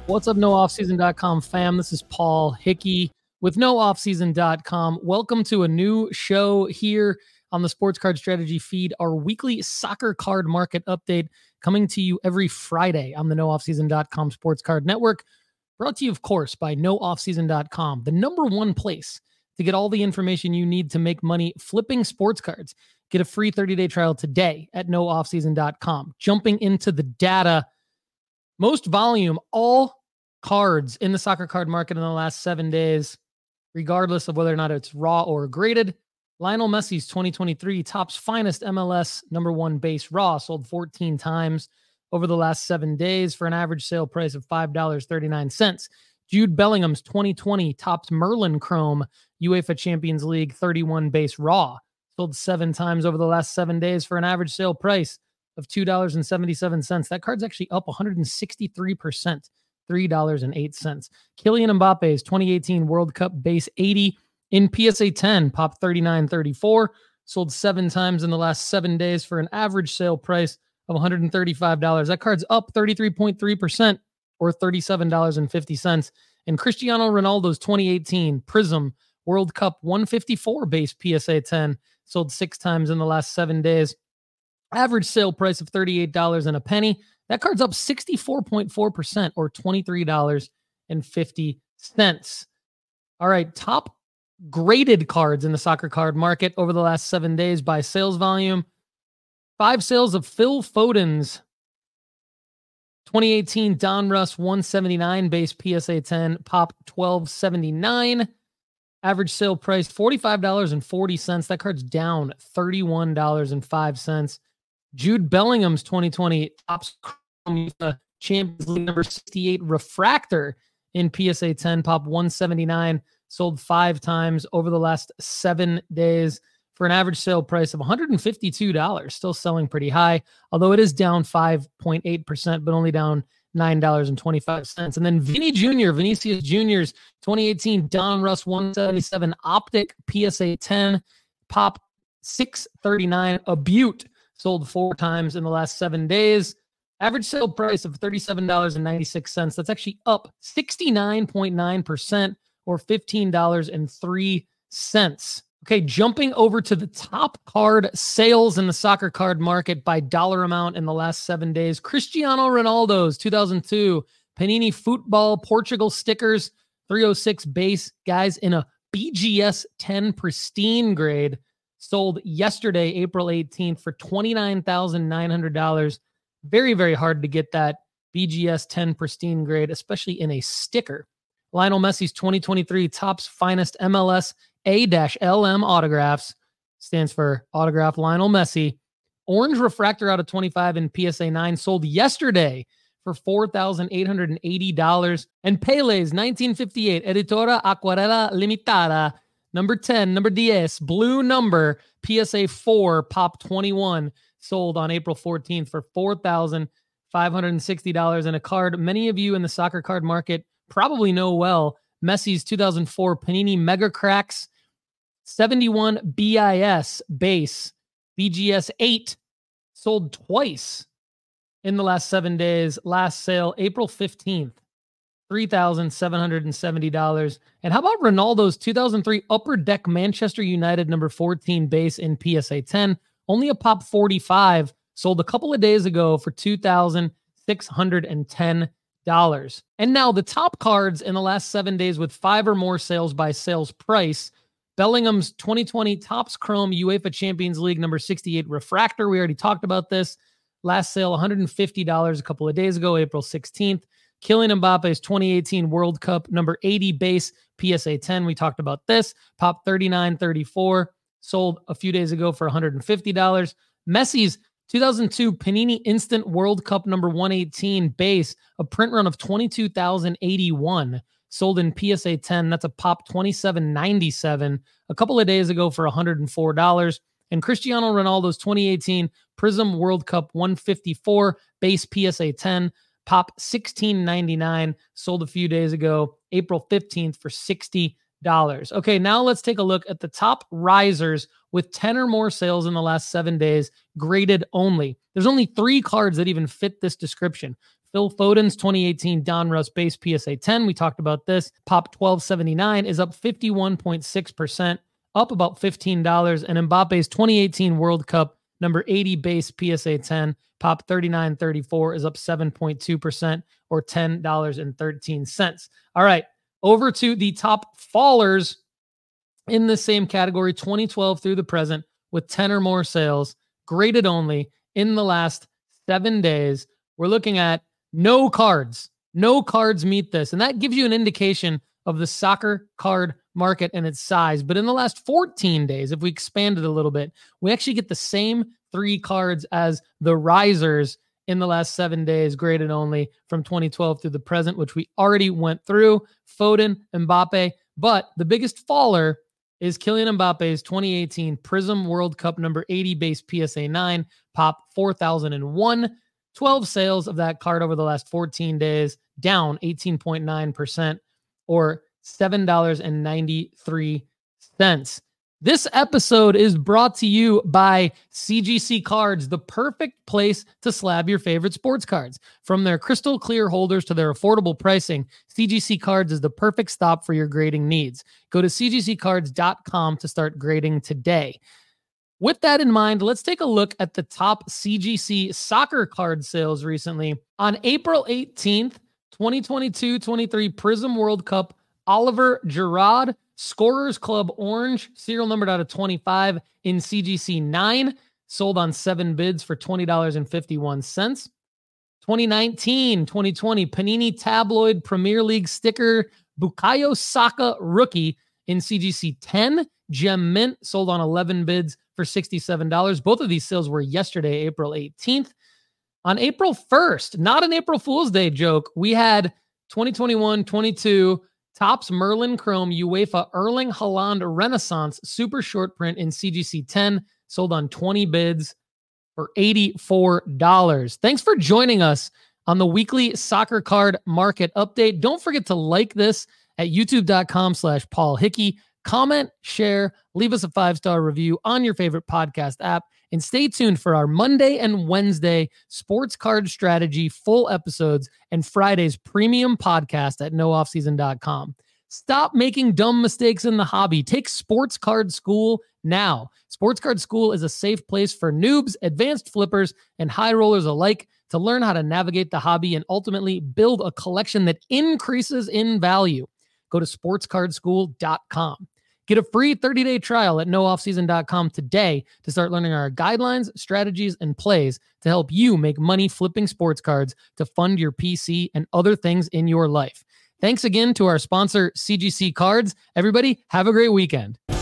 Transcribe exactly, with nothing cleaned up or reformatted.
What's up, no off season dot com fam? This is Paul Hickey with no off season dot com. Welcome to a new show here on the Sports Card Strategy feed, our weekly soccer card market update coming to you every Friday on the no off season dot com Sports Card Network. Brought to you, of course, by no off season dot com, the number one place to get all the information you need to make money flipping sports cards. Get a free thirty-day trial today at no off season dot com. Jumping into the data, most volume, all cards in the soccer card market in the last seven days, regardless of whether or not it's raw or graded. Lionel Messi's twenty twenty-three Topps Finest M L S number one base raw sold fourteen times over the last seven days for an average sale price of five dollars and thirty-nine cents. Jude Bellingham's twenty twenty Topps Merlin Chrome UEFA Champions League thirty-one base raw sold seven times over the last seven days for an average sale price of two dollars and seventy-seven cents. That card's actually up one hundred sixty-three percent, three dollars and eight cents. Kylian Mbappe's twenty eighteen World Cup base eighty in P S A ten, pop thirty-nine thirty-four, sold seven times in the last seven days for an average sale price of one hundred thirty-five dollars. That card's up thirty-three point three percent or thirty-seven dollars and fifty cents. And Cristiano Ronaldo's twenty eighteen Prism World Cup one fifty-four base P S A ten sold six times in the last seven days. Average sale price of thirty-eight dollars and a penny. That card's up sixty-four point four percent or twenty-three dollars and fifty cents. All right, top graded cards in the soccer card market over the last seven days by sales volume. Five sales of Phil Foden's twenty eighteen Donruss one seventy-nine base P S A ten, pop twelve seventy-nine. Average sale price forty-five dollars and forty cents. That card's down thirty-one dollars and five cents. Jude Bellingham's twenty twenty Topps Champions League number sixty-eight Refractor in P S A ten, pop one seventy-nine, sold five times over the last seven days for an average sale price of one hundred fifty-two dollars. Still selling pretty high, although it is down five point eight percent, but only down nine dollars and twenty-five cents. And then Vinny Junior, Vinicius Junior's twenty eighteen Donruss one seventy-seven Optic P S A ten, pop six thirty-nine, a beaut. Sold four times in the last seven days. Average sale price of thirty-seven dollars and ninety-six cents. That's actually up sixty-nine point nine percent or fifteen dollars and three cents. Okay, jumping over to the top card sales in the soccer card market by dollar amount in the last seven days. Cristiano Ronaldo's two thousand two Panini Football Portugal stickers, three oh six base, guys, in a B G S ten pristine grade. Sold yesterday, April eighteenth, for twenty-nine thousand nine hundred dollars. Very, very hard to get that B G S ten pristine grade, especially in a sticker. Lionel Messi's twenty twenty-three Topps Finest M L S A L M autographs, stands for Autograph Lionel Messi. Orange Refractor out of twenty-five in P S A nine, sold yesterday for four thousand eight hundred eighty dollars. And Pele's nineteen fifty-eight Editora Acuarela Limitada, number ten, number ten, blue number, P S A four, pop twenty-one, sold on April fourteenth for four thousand five hundred sixty dollars. And a card many of you in the soccer card market probably know well, Messi's two thousand four Panini Mega Cracks seventy-one B I S base, B G S eight, sold twice in the last seven days. Last sale, April fifteenth. three thousand seven hundred seventy dollars. And how about Ronaldo's two thousand three Upper Deck Manchester United number fourteen base in P S A ten? Only a pop forty-five, sold a couple of days ago for two thousand six hundred ten dollars. And now the top cards in the last seven days with five or more sales by sales price. Bellingham's twenty twenty Topps Chrome UEFA Champions League number sixty-eight Refractor. We already talked about this. Last sale, one hundred fifty dollars a couple of days ago, April sixteenth. Kylian Mbappe's twenty eighteen World Cup number eighty base P S A ten. We talked about this. Pop thirty-nine thirty-four. Sold a few days ago for one hundred fifty dollars. Messi's two thousand two Panini Instant World Cup number one eighteen base, a print run of twenty-two thousand eighty-one. Sold in P S A ten. That's a pop twenty-seven ninety-seven. A couple of days ago for one hundred four dollars. And Cristiano Ronaldo's twenty eighteen Prism World Cup one fifty-four base P S A ten. Pop sixteen ninety-nine, sold a few days ago, April fifteenth for sixty dollars. Okay, now let's take a look at the top risers with ten or more sales in the last seven days, graded only. There's only three cards that even fit this description. Phil Foden's twenty eighteen Donruss base P S A ten. We talked about this. Pop twelve seventy-nine is up fifty-one point six percent, up about fifteen dollars. And Mbappe's twenty eighteen World Cup number eighty base P S A ten, Pop thirty-nine thirty-four is up seven point two percent or ten dollars and thirteen cents. All right, over to the top fallers in the same category, twenty twelve through the present, with ten or more sales, graded only in the last seven days. We're looking at no cards. No cards meet this. And that gives you an indication of the soccer card market and its size. But in the last fourteen days, if we expand it a little bit, we actually get the same three cards as the risers in the last seven days, graded only from twenty twelve through the present, which we already went through. Foden, Mbappe. But the biggest faller is Kylian Mbappe's twenty eighteen Prism World Cup number eighty base P S A nine, Pop four thousand one. twelve sales of that card over the last fourteen days, down eighteen point nine percent or seven dollars and ninety-three cents. This episode is brought to you by C G C Cards, the perfect place to slab your favorite sports cards. From their crystal clear holders to their affordable pricing, C G C Cards is the perfect stop for your grading needs. Go to c g c cards dot com to start grading today. With that in mind, let's take a look at the top C G C soccer card sales recently. On April eighteenth, twenty twenty-two twenty-three Prism World Cup, Oliver Giroud, Scorers Club Orange, serial numbered out of twenty-five in C G C nine, sold on seven bids for twenty dollars and fifty-one cents. twenty nineteen twenty twenty Panini Tabloid Premier League sticker Bukayo Saka rookie in C G C ten, Gem Mint, sold on eleven bids for sixty-seven dollars. Both of these sales were yesterday, April eighteenth. On April first, not an April Fool's Day joke, we had twenty twenty-one twenty-two Topps Merlin Chrome UEFA Erling Haaland Renaissance Super Short Print in C G C ten, sold on twenty bids for eighty-four dollars. Thanks for joining us on the weekly soccer card market update. Don't forget to like this at youtube.com slash Paul Hickey. Comment, share, leave us a five-star review on your favorite podcast app, and stay tuned for our Monday and Wednesday sports card strategy full episodes and Friday's premium podcast at no off season dot com. Stop making dumb mistakes in the hobby. Take Sports Card School now. Sports Card School is a safe place for noobs, advanced flippers, and high rollers alike to learn how to navigate the hobby and ultimately build a collection that increases in value. Go to sports card school dot com. Get a free thirty-day trial at no off season dot com today to start learning our guidelines, strategies, and plays to help you make money flipping sports cards to fund your P C and other things in your life. Thanks again to our sponsor, C G C Cards. Everybody, have a great weekend.